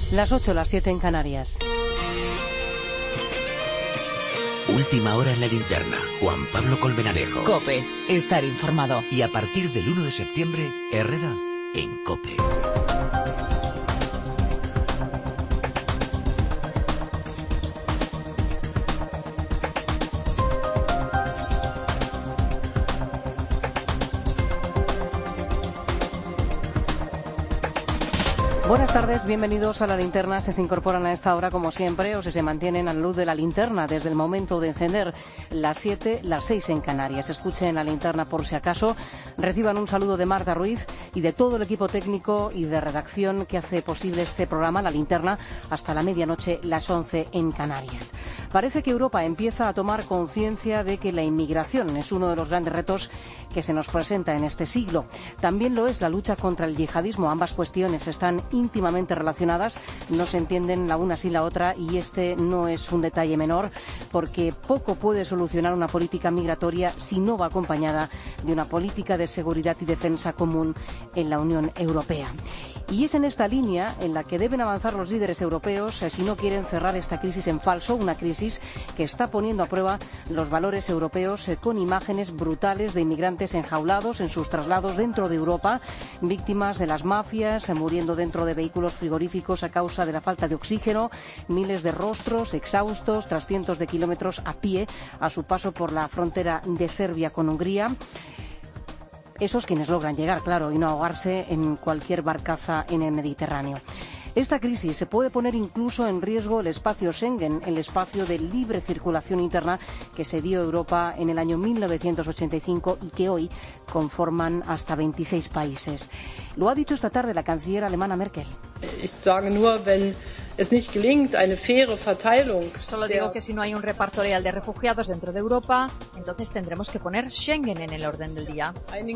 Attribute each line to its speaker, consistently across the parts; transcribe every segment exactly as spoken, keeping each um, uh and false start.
Speaker 1: Las ocho, las siete en Canarias.
Speaker 2: Última hora en la linterna. Juan Pablo Colmenarejo.
Speaker 3: COPE. Estar informado.
Speaker 2: Y a partir del uno de septiembre, Herrera en COPE.
Speaker 1: Buenas tardes, bienvenidos a la linterna. Se incorporan a esta hora, como siempre, o se, se mantienen a la luz de la linterna desde el momento de encender. Las siete, las seis en Canarias. Escuchen la linterna por si acaso. Reciban un saludo de Marta Ruiz y de todo el equipo técnico y de redacción que hace posible este programa, La Linterna, hasta la medianoche, las once en Canarias. Parece que Europa empieza a tomar conciencia de que la inmigración es uno de los grandes retos que se nos presenta en este siglo. También lo es la lucha contra el yihadismo. Ambas cuestiones están íntimamente relacionadas, no se entienden la una sin la otra, y este no es un detalle menor, porque poco puede solucionar una política migratoria si no va acompañada de una política de seguridad y defensa común en la Unión Europea. Y es en esta línea en la que deben avanzar los líderes europeos eh, si no quieren cerrar esta crisis en falso, una crisis que está poniendo a prueba los valores europeos eh, con imágenes brutales de inmigrantes enjaulados en sus traslados dentro de Europa, víctimas de las mafias, eh, muriendo dentro de vehículos frigoríficos a causa de la falta de oxígeno, miles de rostros exhaustos tras cientos de kilómetros a pie a su paso por la frontera de Serbia con Hungría. Esos quienes logran llegar, claro, y no ahogarse en cualquier barcaza en el Mediterráneo. Esta crisis se puede poner incluso en riesgo el espacio Schengen, el espacio de libre circulación interna que se dio a Europa en el año mil novecientos ochenta y cinco y que hoy conforman hasta veintiséis países. Lo ha dicho esta tarde la canciller alemana Merkel.
Speaker 4: Ich sage nur, wenn es nicht gelingt, eine faire Verteilung.
Speaker 5: Solo digo que si no hay un reparto leal de refugiados dentro de Europa, entonces tendremos que poner Schengen en el orden del día.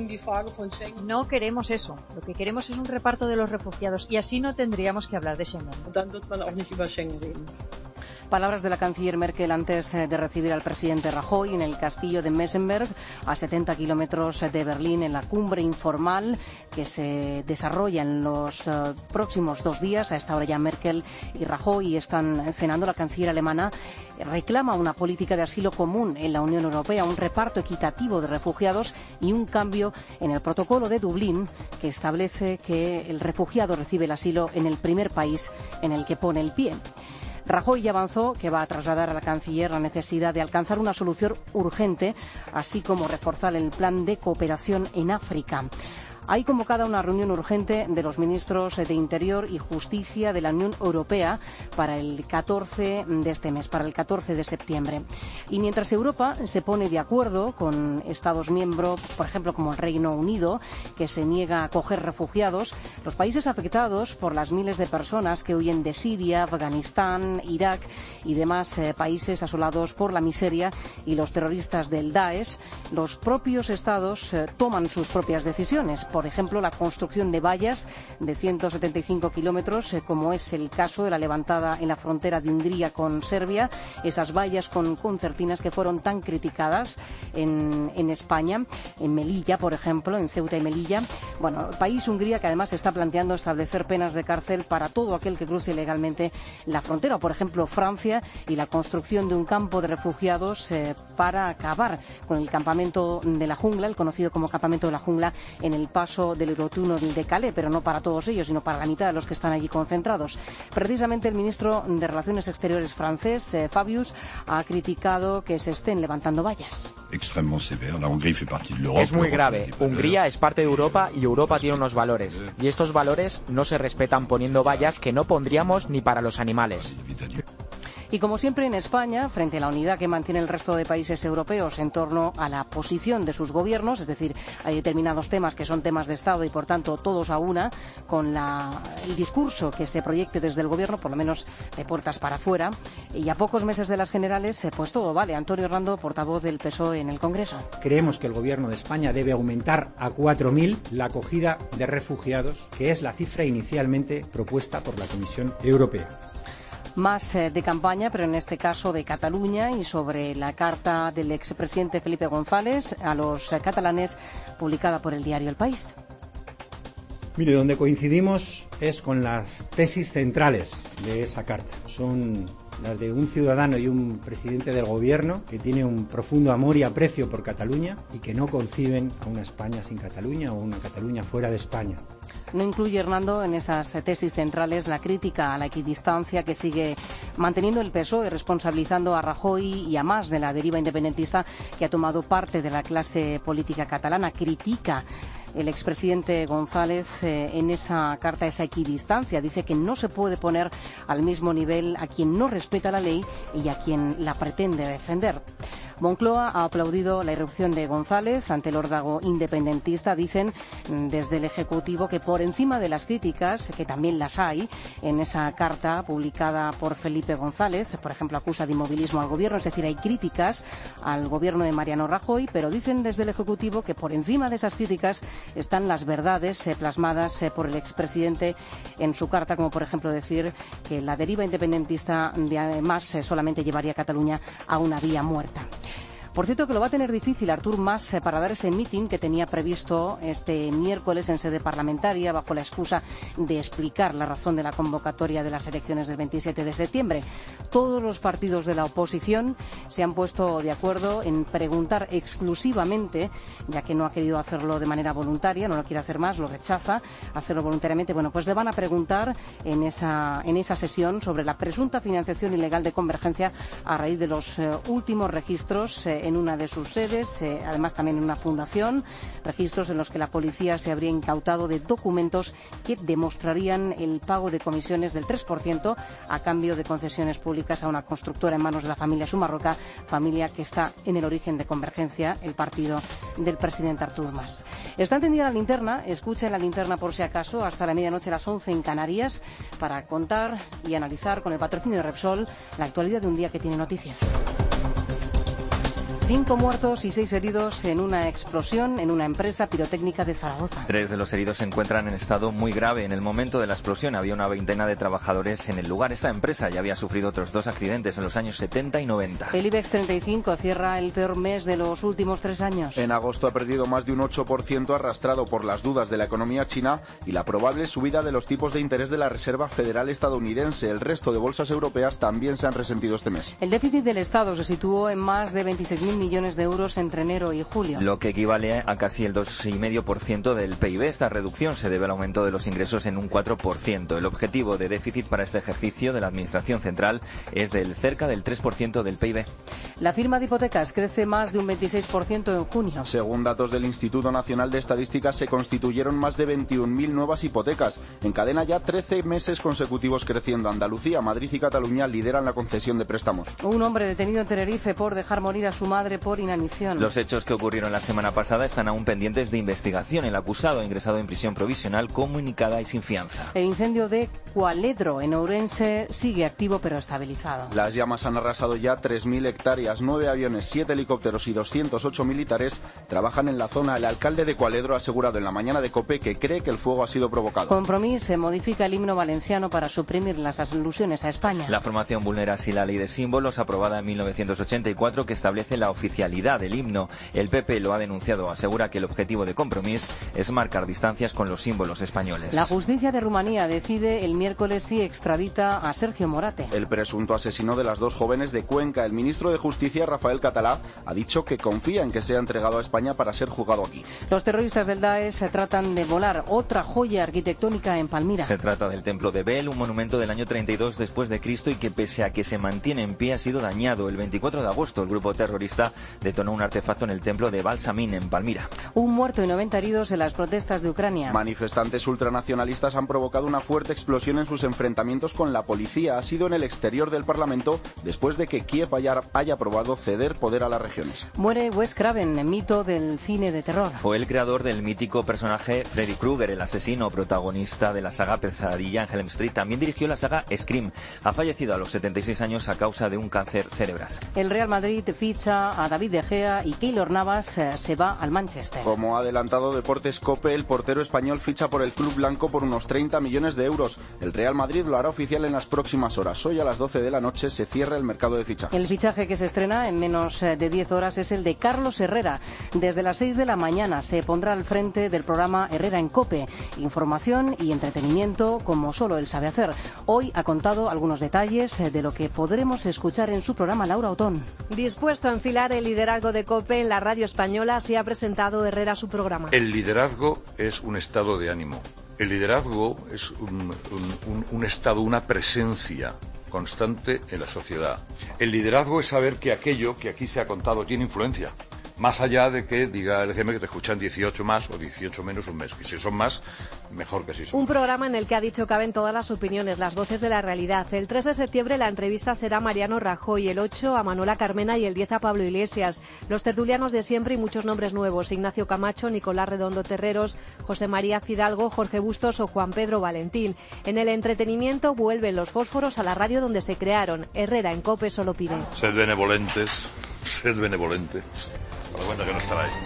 Speaker 5: No queremos eso. Lo que queremos es un reparto de los refugiados y así no tendríamos que hablar de Schengen.
Speaker 4: Dann wird man auch nicht über Schengen reden.
Speaker 1: Palabras de la canciller Merkel antes de recibir al presidente Rajoy en el castillo de Messenberg, a setenta kilómetros de Berlín, en la cumbre informal que se desarrolla en los uh, próximos dos días. A esta hora ya Merkel y Rajoy están cenando. La canciller alemana reclama una política de asilo común en la Unión Europea, un reparto equitativo de refugiados y un cambio en el protocolo de Dublín que establece que el refugiado recibe el asilo en el primer país en el que pone el pie. Rajoy ya avanzó que va a trasladar a la canciller la necesidad de alcanzar una solución urgente, así como reforzar el plan de cooperación en África. Hay convocada una reunión urgente de los ministros de Interior y Justicia de la Unión Europea para el catorce de este mes, para el catorce de septiembre. Y mientras Europa se pone de acuerdo con Estados miembros, por ejemplo, como el Reino Unido, que se niega a acoger refugiados, los países afectados por las miles de personas que huyen de Siria, Afganistán, Irak y demás eh, países asolados por la miseria y los terroristas del Daesh, los propios Estados eh, toman sus propias decisiones. Por ejemplo, la construcción de vallas de ciento setenta y cinco kilómetros, eh, como es el caso de la levantada en la frontera de Hungría con Serbia, esas vallas con concertinas que fueron tan criticadas en, en España, en Melilla, por ejemplo, en Ceuta y Melilla. Bueno, el país Hungría que además está planteando establecer penas de cárcel para todo aquel que cruce ilegalmente la frontera. O, por ejemplo, Francia y la construcción de un campo de refugiados eh, para acabar con el campamento de la jungla, el conocido como campamento de la jungla, en el paso del Eurotúnel de Calais, pero no para todos ellos, sino para la mitad de los que están allí concentrados. Precisamente el ministro de Relaciones Exteriores francés, eh, Fabius, ha criticado que se estén levantando vallas.
Speaker 6: Es muy grave. Hungría es parte de Europa y Europa tiene unos valores. Y estos valores no se respetan poniendo vallas que no pondríamos ni para los animales.
Speaker 1: Y como siempre en España, frente a la unidad que mantiene el resto de países europeos en torno a la posición de sus gobiernos, es decir, hay determinados temas que son temas de Estado y por tanto todos a una, con la, el discurso que se proyecte desde el gobierno, por lo menos de puertas para afuera, y a pocos meses de las generales, pues todo vale. Antonio Hernando, portavoz del P S O E en el Congreso.
Speaker 7: Creemos que el gobierno de España debe aumentar a cuatro mil la acogida de refugiados, que es la cifra inicialmente propuesta por la Comisión Europea.
Speaker 1: Más eh, de campaña, pero en este caso de Cataluña, y sobre la carta del expresidente Felipe González a los eh, catalanes, publicada por el diario El País.
Speaker 7: Mire, donde coincidimos es con las tesis centrales de esa carta. Son las de un ciudadano y un presidente del gobierno que tiene un profundo amor y aprecio por Cataluña y que no conciben a una España sin Cataluña o una Cataluña fuera de España.
Speaker 1: No incluye, Hernando, en esas tesis centrales la crítica a la equidistancia que sigue manteniendo el P S O E, responsabilizando a Rajoy y a Mas de la deriva independentista que ha tomado parte de la clase política catalana. Critica el expresidente González eh, en esa carta esa equidistancia. Dice que no se puede poner al mismo nivel a quien no respeta la ley y a quien la pretende defender. Moncloa ha aplaudido la irrupción de González ante el órdago independentista. Dicen desde el Ejecutivo que por encima de las críticas, que también las hay, en esa carta publicada por Felipe González, por ejemplo, acusa de inmovilismo al Gobierno, es decir, hay críticas al Gobierno de Mariano Rajoy, pero dicen desde el Ejecutivo que por encima de esas críticas están las verdades eh, plasmadas eh, por el expresidente en su carta, como por ejemplo decir que la deriva independentista de además eh, solamente llevaría a Cataluña a una vía muerta. Por cierto, que lo va a tener difícil Artur Mas eh, para dar ese mitin que tenía previsto este miércoles en sede parlamentaria bajo la excusa de explicar la razón de la convocatoria de las elecciones del veintisiete de septiembre. Todos los partidos de la oposición se han puesto de acuerdo en preguntar exclusivamente, ya que no ha querido hacerlo de manera voluntaria, no lo quiere hacer más, lo rechaza, hacerlo voluntariamente. Bueno, pues le van a preguntar en esa, en esa sesión sobre la presunta financiación ilegal de Convergencia a raíz de los eh, últimos registros eh, en una de sus sedes, eh, además también en una fundación, registros en los que la policía se habría incautado de documentos que demostrarían el pago de comisiones del tres por ciento a cambio de concesiones públicas a una constructora en manos de la familia Sumarroca, familia que está en el origen de Convergencia, el partido del presidente Artur Mas. Está encendida la linterna, escuchen la linterna por si acaso, hasta la medianoche a las once en Canarias, para contar y analizar con el patrocinio de Repsol la actualidad de un día que tiene noticias. Cinco muertos y seis heridos en una explosión en una empresa pirotécnica de Zaragoza.
Speaker 8: Tres de los heridos se encuentran en estado muy grave. En el momento de la explosión había una veintena de trabajadores en el lugar. Esta empresa ya había sufrido otros dos accidentes en los años setenta y noventa.
Speaker 1: El IBEX treinta y cinco cierra el peor mes de los últimos tres años.
Speaker 9: En agosto ha perdido más de un ocho por ciento arrastrado por las dudas de la economía china y la probable subida de los tipos de interés de la Reserva Federal estadounidense. El resto de bolsas europeas también se han resentido este mes.
Speaker 1: El déficit del Estado se situó en más de veintiséis mil millones de euros entre enero y julio.
Speaker 8: Lo que equivale a casi el dos coma cinco por ciento del P I B. Esta reducción se debe al aumento de los ingresos en un cuatro por ciento. El objetivo de déficit para este ejercicio de la Administración Central es del cerca del tres por ciento del P I B.
Speaker 1: La firma de hipotecas crece más de un veintiséis por ciento en junio.
Speaker 9: Según datos del Instituto Nacional de Estadística, se constituyeron más de veintiún mil nuevas hipotecas. Encadena ya trece meses consecutivos creciendo. Andalucía, Madrid y Cataluña lideran la concesión de préstamos.
Speaker 1: Un hombre detenido en Tenerife por dejar morir a su madre por inanición.
Speaker 8: Los hechos que ocurrieron la semana pasada están aún pendientes de investigación. El acusado ha ingresado en prisión provisional comunicada y sin fianza.
Speaker 1: El incendio de Cualedro, en Ourense, sigue activo pero estabilizado.
Speaker 9: Las llamas han arrasado ya tres mil hectáreas. Nueve aviones, siete helicópteros y doscientos ocho militares trabajan en la zona. El alcalde de Cualedro ha asegurado en la mañana de COPE que cree que el fuego ha sido provocado.
Speaker 1: Compromís se modifica el himno valenciano para suprimir las alusiones a España.
Speaker 8: La formación vulnera así la ley de símbolos aprobada en mil novecientos ochenta y cuatro que establece la oficialidad del himno. El P P lo ha denunciado. Asegura que el objetivo de Compromís es marcar distancias con los símbolos españoles.
Speaker 1: La justicia de Rumanía decide el miércoles si extradita a Sergio Morate.
Speaker 9: El presunto asesino de las dos jóvenes de Cuenca. El ministro de Justicia, Rafael Catalá, ha dicho que confía en que sea entregado a España para ser juzgado aquí.
Speaker 1: Los terroristas del Daesh se tratan de volar otra joya arquitectónica en Palmira.
Speaker 8: Se trata del templo de Bel, un monumento del año treinta y dos después de Cristo y que pese a que se mantiene en pie ha sido dañado. El veinticuatro de agosto el grupo terrorista detonó un artefacto en el templo de Balsamín en Palmira.
Speaker 1: Un muerto y noventa heridos en las protestas de Ucrania.
Speaker 9: Manifestantes ultranacionalistas han provocado una fuerte explosión en sus enfrentamientos con la policía. Ha sido en el exterior del Parlamento después de que Kiev haya, haya aprobado ceder poder a las regiones.
Speaker 1: Muere Wes Craven, mito del cine de terror.
Speaker 8: Fue el creador del mítico personaje Freddy Krueger, el asesino protagonista de la saga Pesadilla en Elm Street. También dirigió la saga Scream. Ha fallecido a los setenta y seis años a causa de un cáncer cerebral.
Speaker 1: El Real Madrid ficha a David De Gea y Keylor Navas eh, se va al Manchester.
Speaker 9: Como ha adelantado Deportes COPE, el portero español ficha por el club blanco por unos treinta millones de euros. El Real Madrid lo hará oficial en las próximas horas. Hoy a las doce de la noche se cierra el mercado de fichajes.
Speaker 1: El fichaje que se estrena en menos de diez horas es el de Carlos Herrera. Desde las seis de la mañana se pondrá al frente del programa Herrera en COPE. Información y entretenimiento como solo él sabe hacer. Hoy ha contado algunos detalles de lo que podremos escuchar en su programa. Laura Otón.
Speaker 10: Dispuesto a enfilar el liderazgo de COPE en la radio española, se ha presentado Herrera su programa.
Speaker 11: El liderazgo es un estado de ánimo. El liderazgo es un, un, un, un estado, una presencia constante en la sociedad. El liderazgo es saber que aquello que aquí se ha contado tiene influencia. Más allá de que diga el G M que te escuchan dieciocho más o dieciocho menos un mes. Y si son más, mejor que si son.
Speaker 10: Un programa en el que ha dicho caben todas las opiniones, las voces de la realidad. El tres de septiembre la entrevista será a Mariano Rajoy, el ocho a Manuela Carmena y el diez a Pablo Iglesias. Los tertulianos de siempre y muchos nombres nuevos. Ignacio Camacho, Nicolás Redondo Terreros, José María Fidalgo, Jorge Bustos o Juan Pedro Valentín. En el entretenimiento vuelven los fósforos a la radio donde se crearon. Herrera en COPE solo pide.
Speaker 11: Sed benevolentes, sed benevolentes. A la cuenta que no estará ahí.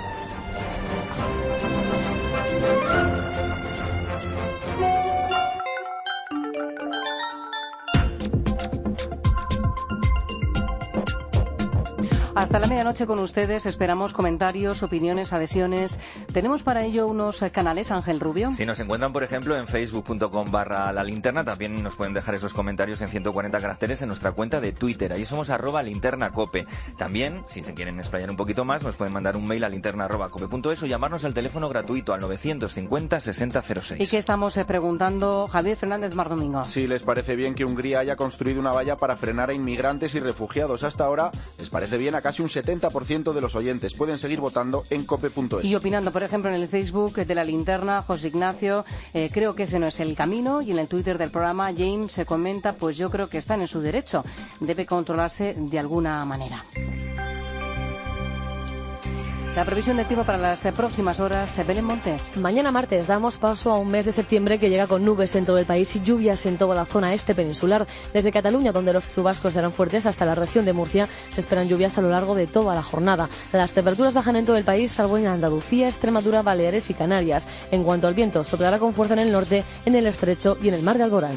Speaker 1: Hasta la medianoche con ustedes, esperamos comentarios, opiniones, adhesiones. Tenemos para ello unos canales, Ángel Rubio.
Speaker 8: Si nos encuentran, por ejemplo, en facebook punto com barra la linterna, también nos pueden dejar esos comentarios en ciento cuarenta caracteres en nuestra cuenta de Twitter. Ahí somos arroba linternacope. También, si se quieren explayar un poquito más, nos pueden mandar un mail a linterna arroba cope punto es o llamarnos al teléfono gratuito al novecientos cincuenta sesenta cero seis.
Speaker 1: ¿Y qué estamos eh, preguntando, Javier Fernández Mar Domingo?
Speaker 9: Si les parece bien que Hungría haya construido una valla para frenar a inmigrantes y refugiados hasta ahora, les parece bien a casi un setenta por ciento de los oyentes. Pueden seguir votando en cope punto es.
Speaker 1: Y opinando, por ejemplo, en el Facebook de La Linterna, José Ignacio, eh, creo que ese no es el camino. Y en el Twitter del programa, James se comenta, pues yo creo que están en su derecho. Debe controlarse de alguna manera. La previsión de tiempo para las próximas horas, Belén Montes.
Speaker 10: Mañana martes damos paso a un mes de septiembre que llega con nubes en todo el país y lluvias en toda la zona este peninsular. Desde Cataluña, donde los chubascos serán fuertes, hasta la región de Murcia se esperan lluvias a lo largo de toda la jornada. Las temperaturas bajan en todo el país, salvo en Andalucía, Extremadura, Baleares y Canarias. En cuanto al viento, soplará con fuerza en el norte, en el estrecho y en el mar de Alborán.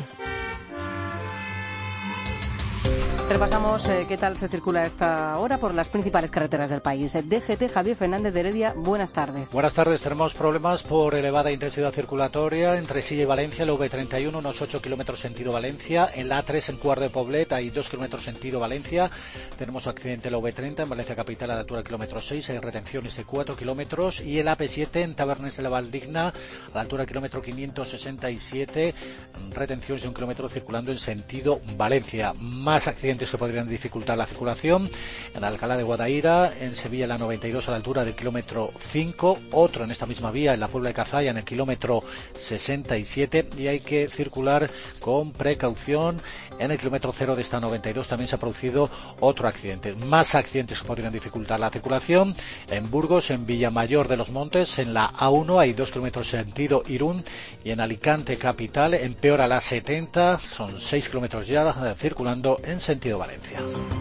Speaker 1: Repasamos eh, qué tal se circula a esta hora por las principales carreteras del país. D G T, Javier Fernández de Heredia, buenas tardes.
Speaker 12: Buenas tardes, tenemos problemas por elevada intensidad circulatoria entre Silla y Valencia, la V treinta y uno, unos ocho kilómetros sentido Valencia, en la A tres en Cuart de Poblet hay dos kilómetros sentido Valencia, tenemos accidente en la V treinta en Valencia Capital a la altura del kilómetro seis, hay retenciones de cuatro kilómetros, y el A P siete en Tabernes de la Valdigna a la altura del kilómetro quinientos sesenta y siete, retenciones de un kilómetro circulando en sentido Valencia. Más accidentes que podrían dificultar la circulación en Alcalá de Guadaira, en Sevilla la noventa y dos a la altura del kilómetro cinco, otro en esta misma vía en la Puebla de Cazalla en el kilómetro sesenta y siete, y hay que circular con precaución en el kilómetro cero de esta noventa y dos. También se ha producido otro accidente. Más accidentes que podrían dificultar la circulación en Burgos, en Villamayor de los Montes, en la A uno hay dos kilómetros sentido Irún, y en Alicante capital empeora la setenta, son seis kilómetros ya circulando en sentido Valencia.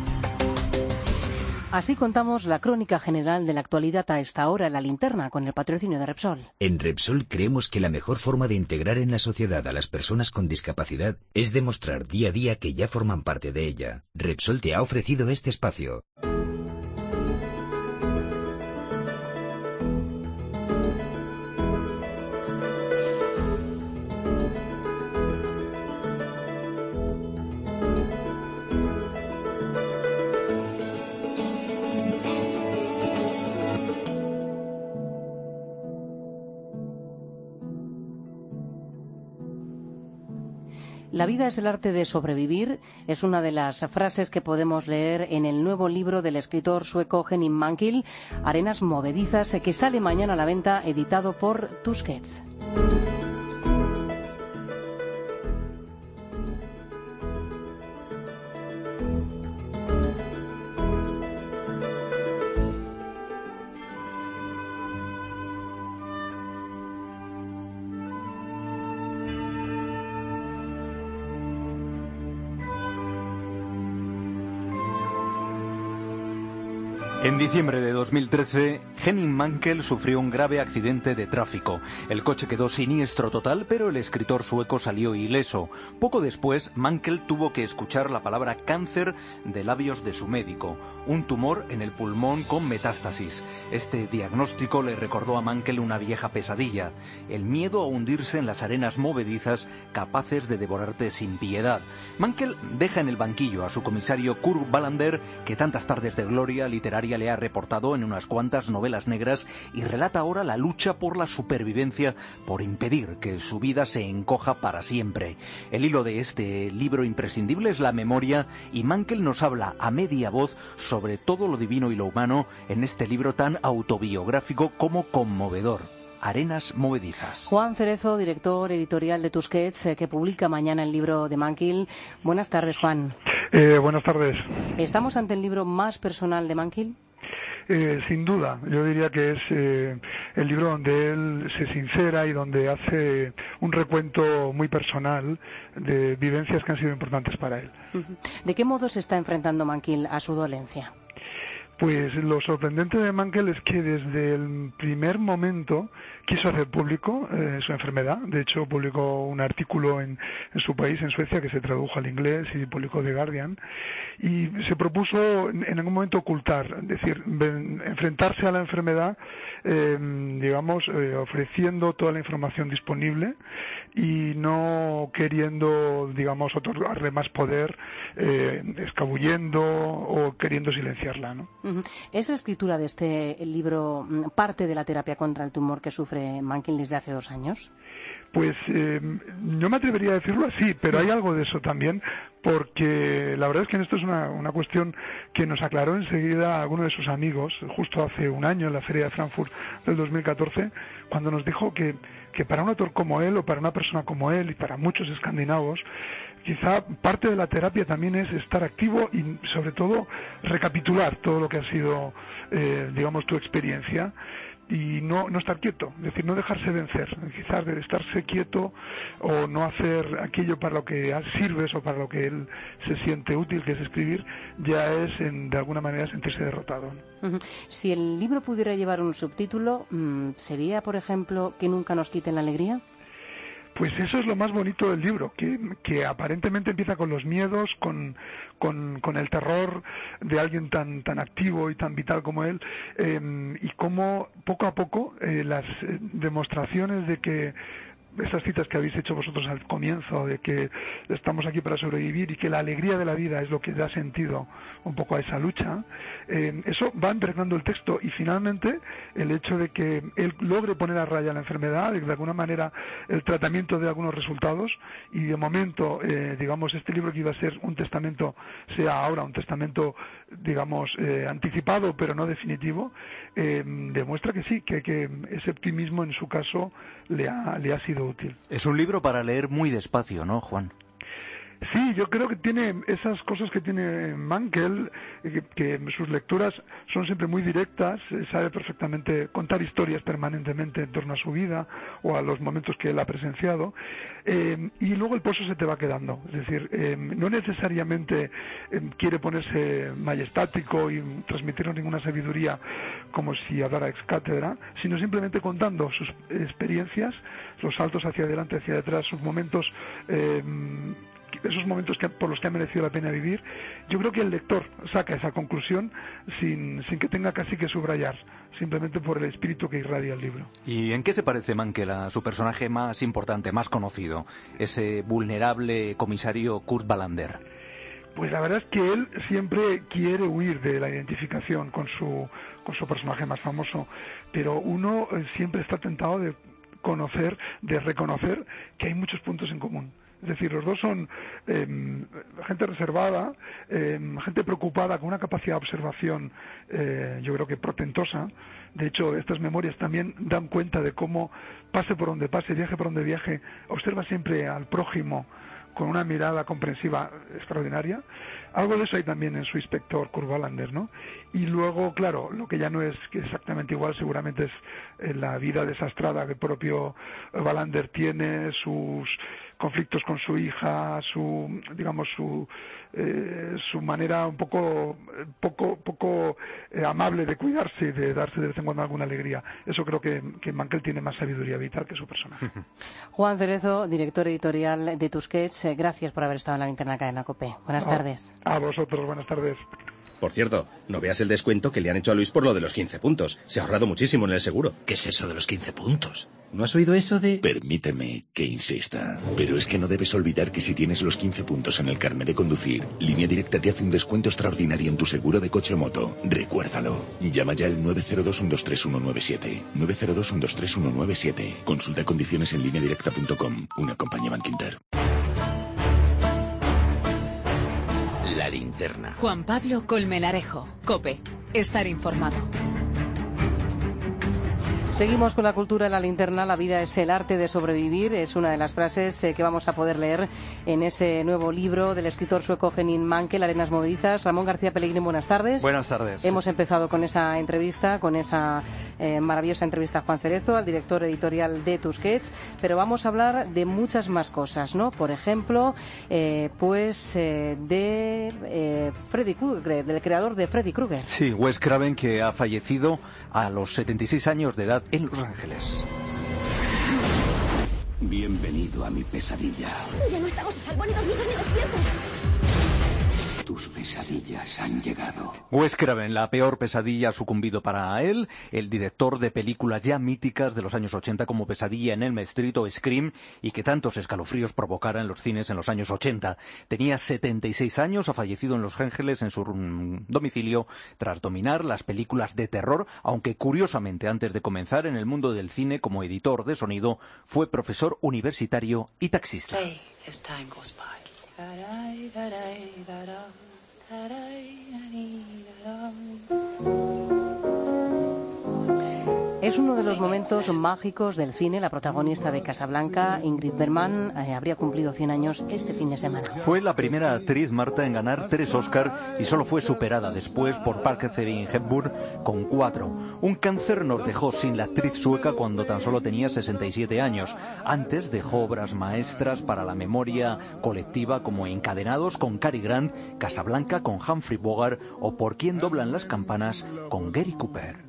Speaker 1: Así contamos la crónica general de la actualidad a esta hora en La Linterna, con el patrocinio de Repsol.
Speaker 2: En Repsol creemos que la mejor forma de integrar en la sociedad a las personas con discapacidad es demostrar día a día que ya forman parte de ella. Repsol te ha ofrecido este espacio.
Speaker 1: La vida es el arte de sobrevivir es una de las frases que podemos leer en el nuevo libro del escritor sueco Henning Mankell, Arenas movedizas, que sale mañana a la venta, editado por Tusquets.
Speaker 13: En diciembre de dos mil trece, Henning Mankell sufrió un grave accidente de tráfico. El coche quedó siniestro total, pero el escritor sueco salió ileso. Poco después, Mankell tuvo que escuchar la palabra cáncer de labios de su médico, un tumor en el pulmón con metástasis. Este diagnóstico le recordó a Mankell una vieja pesadilla, el miedo a hundirse en las arenas movedizas capaces de devorarte sin piedad. Mankell deja en el banquillo a su comisario Kurt Wallander, que tantas tardes de gloria literaria le ha reportado en unas cuantas novelas negras, y relata ahora la lucha por la supervivencia, por impedir que su vida se encoja para siempre. El hilo de este libro imprescindible es la memoria, y Mankell nos habla a media voz sobre todo lo divino y lo humano en este libro tan autobiográfico como conmovedor. Arenas movedizas.
Speaker 1: Juan Cerezo, director editorial de Tusquets, eh, que publica mañana el libro de Mankell. Buenas tardes, Juan.
Speaker 14: Eh, buenas tardes.
Speaker 1: ¿Estamos ante el libro más personal de Mankell?
Speaker 14: Eh, sin duda, yo diría que es eh, el libro donde él se sincera y donde hace un recuento muy personal de vivencias que han sido importantes para él.
Speaker 1: ¿De qué modo se está enfrentando Mankell a su dolencia?
Speaker 14: Pues lo sorprendente de Mankell es que desde el primer momento quiso hacer público eh, su enfermedad. De hecho, publicó un artículo en, en su país, en Suecia, que se tradujo al inglés y publicó The Guardian. Y se propuso en, en algún momento ocultar, es decir, ven, enfrentarse a la enfermedad, eh, digamos, eh, ofreciendo toda la información disponible y no queriendo, digamos, otorgarle más poder, eh, escabullendo o queriendo silenciarla, ¿no?
Speaker 1: ¿Es la escritura de este libro parte de la terapia contra el tumor que sufre Mankell desde hace dos años?
Speaker 14: Pues eh, no me atrevería a decirlo así, pero hay algo de eso también, porque la verdad es que esto es una, una cuestión que nos aclaró enseguida alguno de sus amigos, justo hace un año en la Feria de Frankfurt del dos mil catorce, cuando nos dijo que, que para un autor como él, o para una persona como él, y para muchos escandinavos, quizá parte de la terapia también es estar activo y, sobre todo, recapitular todo lo que ha sido, eh, digamos, tu experiencia y no, no estar quieto, es decir, no dejarse vencer, quizás de estarse quieto o no hacer aquello para lo que sirves o para lo que él se siente útil, que es escribir, ya es, en, de alguna manera, sentirse derrotado.
Speaker 1: Uh-huh. Si el libro pudiera llevar un subtítulo, ¿sería, por ejemplo, que nunca nos quiten la alegría?
Speaker 14: Pues eso es lo más bonito del libro, que, que aparentemente empieza con los miedos, con, con, con el terror de alguien tan, tan activo y tan vital como él, eh, y cómo poco a poco eh, las eh, demostraciones de que esas citas que habéis hecho vosotros al comienzo, de que estamos aquí para sobrevivir y que la alegría de la vida es lo que da sentido un poco a esa lucha, eh, eso va impregnando el texto, y finalmente el hecho de que él logre poner a raya la enfermedad, de, de alguna manera el tratamiento de algunos resultados, y de momento, eh, digamos, este libro que iba a ser un testamento sea ahora un testamento, digamos, eh, anticipado pero no definitivo, eh, demuestra que sí, que, que ese optimismo en su caso le ha, le ha sido útil.
Speaker 13: Es un libro para leer muy despacio, ¿no, Juan?
Speaker 14: Sí, yo creo que tiene esas cosas que tiene Mankell, que, que sus lecturas son siempre muy directas, sabe perfectamente contar historias permanentemente en torno a su vida o a los momentos que él ha presenciado, eh, y luego el pozo se te va quedando, es decir, eh, no necesariamente eh, quiere ponerse majestático y transmitirnos ninguna sabiduría como si hablara ex cátedra, sino simplemente contando sus experiencias, los saltos hacia adelante, hacia detrás, sus momentos, eh, esos momentos que, por los que ha merecido la pena vivir. Yo creo que el lector saca esa conclusión sin, sin que tenga casi que subrayar, simplemente por el espíritu que irradia el libro.
Speaker 13: ¿Y en qué se parece Mankell a su personaje más importante, más conocido, ese vulnerable comisario Kurt Wallander?
Speaker 14: Pues la verdad es que él siempre quiere huir de la identificación con su, con su personaje más famoso, pero uno siempre está tentado de conocer, de reconocer que hay muchos puntos en común. Es decir, los dos son eh, gente reservada, eh, gente preocupada, con una capacidad de observación, eh, yo creo que portentosa. De hecho, estas memorias también dan cuenta de cómo, pase por donde pase, viaje por donde viaje, observa siempre al prójimo con una mirada comprensiva extraordinaria. Algo de eso hay también en su inspector Kurt Wallander, ¿no? Y luego, claro, lo que ya no es exactamente igual seguramente es la vida desastrada que el propio Wallander tiene, sus conflictos con su hija, su, digamos, su, eh, su manera un poco, poco, poco eh, amable de cuidarse y de darse de vez en cuando alguna alegría. Eso creo que, que Mankell tiene más sabiduría vital que su personaje.
Speaker 1: Juan Cerezo, director editorial de Tusquets, gracias por haber estado en la Linterna Cadena COPE. Buenas
Speaker 14: a,
Speaker 1: tardes.
Speaker 14: A vosotros, buenas tardes.
Speaker 15: Por cierto, no veas el descuento que le han hecho a Luis por lo de los quince puntos. Se ha ahorrado muchísimo en el seguro.
Speaker 16: ¿Qué es eso de los quince puntos?
Speaker 15: ¿No has oído eso de...?
Speaker 16: Permíteme que insista, pero es que no debes olvidar que si tienes los quince puntos en el carnet de conducir, Línea Directa te hace un descuento extraordinario en tu seguro de coche o moto. Recuérdalo. Llama ya al nueve cero dos, uno dos tres, uno nueve siete. nueve cero dos, uno dos tres, uno nueve siete. Consulta condiciones en línea directa punto com. Una compañía Bankinter.
Speaker 3: La Linterna. Juan Pablo Colmenarejo. COPE. Estar informado.
Speaker 1: Seguimos con la cultura en la linterna. La vida es el arte de sobrevivir. Es una de las frases eh, que vamos a poder leer en ese nuevo libro del escritor sueco Henning Mankell, Arenas movedizas. Ramón García Pellegrín, buenas tardes.
Speaker 17: Buenas tardes.
Speaker 1: Hemos empezado con esa entrevista, con esa eh, maravillosa entrevista a Juan Cerezo, al director editorial de Tusquets, pero vamos a hablar de muchas más cosas, ¿no? Por ejemplo, eh, pues eh, de eh, Freddy Krueger, del creador de Freddy Krueger.
Speaker 13: Sí, Wes Craven, que ha fallecido a los setenta y seis años de edad en Los Ángeles.
Speaker 18: Bienvenido a mi pesadilla.
Speaker 19: Ya no estamos a salvo ni dormidos ni despiertos.
Speaker 18: Tus pesadillas han llegado.
Speaker 13: Wes Craven, la peor pesadilla ha sucumbido para él, el director de películas ya míticas de los años ochenta como Pesadilla en Elm Street o Scream, y que tantos escalofríos provocara en los cines en los años ochenta. Tenía setenta y seis años, ha fallecido en Los Ángeles en su mm, domicilio tras dominar las películas de terror, aunque curiosamente antes de comenzar en el mundo del cine como editor de sonido, fue profesor universitario y taxista.
Speaker 20: Play as time goes by.
Speaker 1: Es uno de los momentos mágicos del cine. La protagonista de Casablanca, Ingrid Bergman, eh, habría cumplido cien años este fin de semana.
Speaker 13: Fue la primera actriz, Marta, en ganar tres Oscar y solo fue superada después por Catherine Hepburn con cuatro. Un cáncer nos dejó sin la actriz sueca cuando tan solo tenía sesenta y siete años. Antes dejó obras maestras para la memoria colectiva como Encadenados con Cary Grant, Casablanca con Humphrey Bogart o Por quién doblan las campanas con Gary Cooper.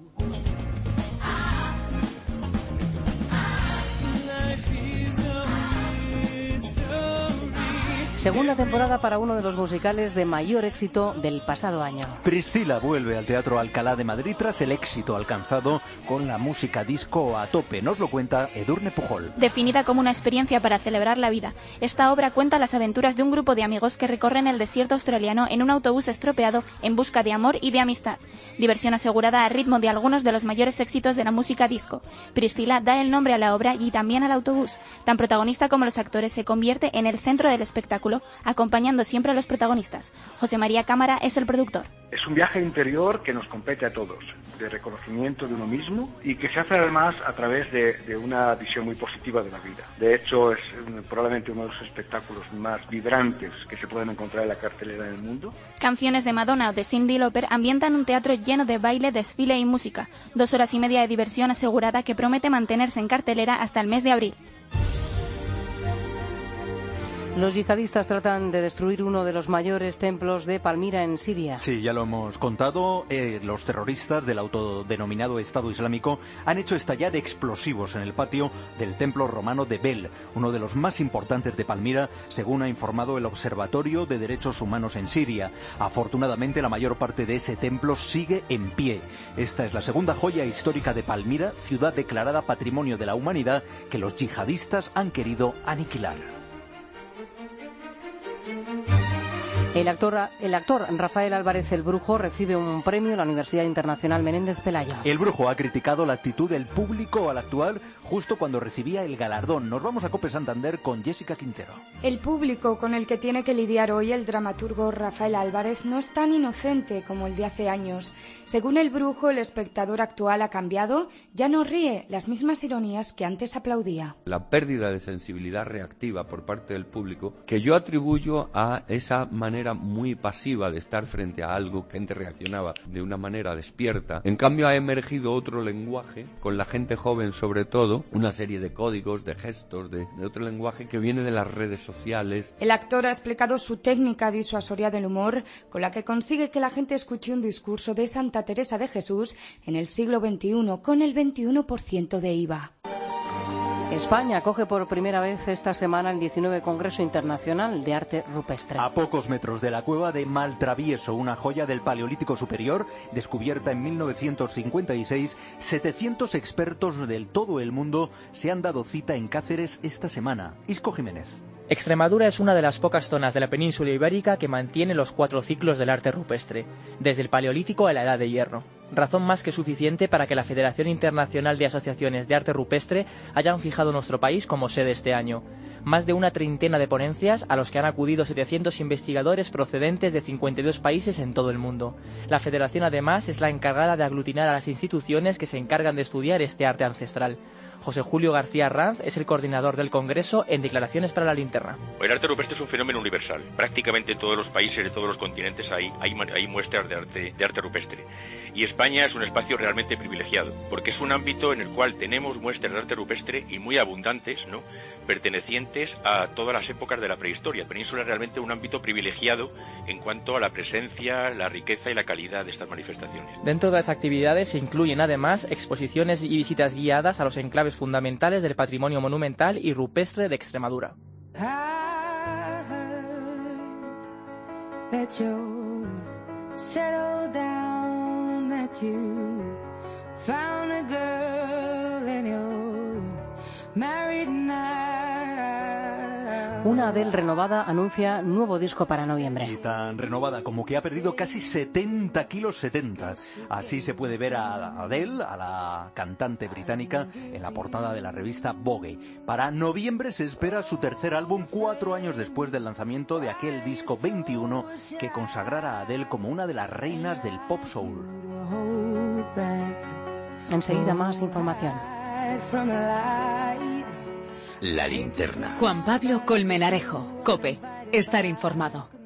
Speaker 1: Segunda temporada para uno de los musicales de mayor éxito del pasado año.
Speaker 13: Priscila vuelve al Teatro Alcalá de Madrid tras el éxito alcanzado con la música disco a tope. Nos lo cuenta Edurne Pujol.
Speaker 21: Definida como una experiencia para celebrar la vida, esta obra cuenta las aventuras de un grupo de amigos que recorren el desierto australiano en un autobús estropeado en busca de amor y de amistad. Diversión asegurada a ritmo de algunos de los mayores éxitos de la música disco. Priscila da el nombre a la obra y también al autobús. Tan protagonista como los actores, se convierte en el centro del espectáculo, acompañando siempre a los protagonistas. José María Cámara es el productor.
Speaker 22: Es un viaje interior que nos compete a todos, de reconocimiento de uno mismo y que se hace además a través de, de una visión muy positiva de la vida. De hecho, es probablemente uno de los espectáculos más vibrantes que se pueden encontrar en la cartelera del mundo.
Speaker 21: Canciones de Madonna o de Cyndi Lauper ambientan un teatro lleno de baile, desfile y música. Dos horas y media de diversión asegurada que promete mantenerse en cartelera hasta el mes de abril.
Speaker 1: Los yihadistas tratan de destruir uno de los mayores templos de Palmira en Siria.
Speaker 13: Sí, ya lo hemos contado. Eh, los terroristas del autodenominado Estado Islámico han hecho estallar explosivos en el patio del templo romano de Bel, uno de los más importantes de Palmira, según ha informado el Observatorio de Derechos Humanos en Siria. Afortunadamente, la mayor parte de ese templo sigue en pie. Esta es la segunda joya histórica de Palmira, ciudad declarada Patrimonio de la Humanidad, que los yihadistas han querido aniquilar.
Speaker 1: El actor, el actor Rafael Álvarez el Brujo recibe un premio en la Universidad Internacional Menéndez Pelayo.
Speaker 13: El Brujo ha criticado la actitud del público al actuar justo cuando recibía el galardón. Nos vamos a Cope Santander con Jessica Quintero.
Speaker 23: El público con el que tiene que lidiar hoy el dramaturgo Rafael Álvarez no es tan inocente como el de hace años. Según el Brujo, el espectador actual ha cambiado, ya no ríe las mismas ironías que antes aplaudía.
Speaker 24: La pérdida de sensibilidad reactiva por parte del público, que yo atribuyo a esa manera
Speaker 5: manera muy pasiva de estar frente a algo, gente reaccionaba de una manera despierta. En cambio ha emergido otro lenguaje, con la gente joven sobre todo, una serie de códigos, de gestos, de, de otro lenguaje que viene de las redes sociales.
Speaker 23: El actor ha explicado su técnica disuasoria del humor, con la que consigue que la gente escuche un discurso de Santa Teresa de Jesús en el siglo veintiuno con el veintiuno por ciento de I V A.
Speaker 1: España acoge por primera vez esta semana el diecinueve Congreso Internacional de Arte Rupestre.
Speaker 13: A pocos metros de la cueva de Maltravieso, una joya del Paleolítico Superior, descubierta en mil novecientos cincuenta y seis, setecientos expertos del todo el mundo se han dado cita en Cáceres esta semana. Isco Jiménez.
Speaker 17: Extremadura es una de las pocas zonas de la península ibérica que mantiene los cuatro ciclos del arte rupestre, desde el Paleolítico a la Edad de Hierro. Razón más que suficiente para que la Federación Internacional de Asociaciones de Arte Rupestre hayan fijado nuestro país como sede este año. Más de una treintena de ponencias a los que han acudido setecientos investigadores procedentes de cincuenta y dos países en todo el mundo. La Federación además es la encargada de aglutinar a las instituciones que se encargan de estudiar este arte ancestral. José Julio García Ranz es el coordinador del Congreso en Declaraciones para la Linterna.
Speaker 20: El arte rupestre es un fenómeno universal. Prácticamente en todos los países de todos los continentes hay, hay, hay muestras de arte, de arte rupestre. Y España es un espacio realmente privilegiado, porque es un ámbito en el cual tenemos muestras de arte rupestre y muy abundantes, ¿no?, pertenecientes a todas las épocas de la prehistoria. La península es realmente un ámbito privilegiado en cuanto a la presencia, la riqueza y la calidad de estas manifestaciones.
Speaker 17: Dentro de las actividades se incluyen además exposiciones y visitas guiadas a los enclaves fundamentales del patrimonio monumental y rupestre de Extremadura.
Speaker 1: Una Adele renovada anuncia nuevo disco para noviembre.
Speaker 13: Y tan renovada como que ha perdido casi setenta kilos, setenta. Así se puede ver a Adele, a la cantante británica, en la portada de la revista Vogue. Para noviembre se espera su tercer álbum, cuatro años después del lanzamiento de aquel disco veintiuno que consagrara a Adele como una de las reinas del pop soul.
Speaker 1: Enseguida más información.
Speaker 2: La Linterna.
Speaker 3: Juan Pablo Colmenarejo, COPE. Estar informado.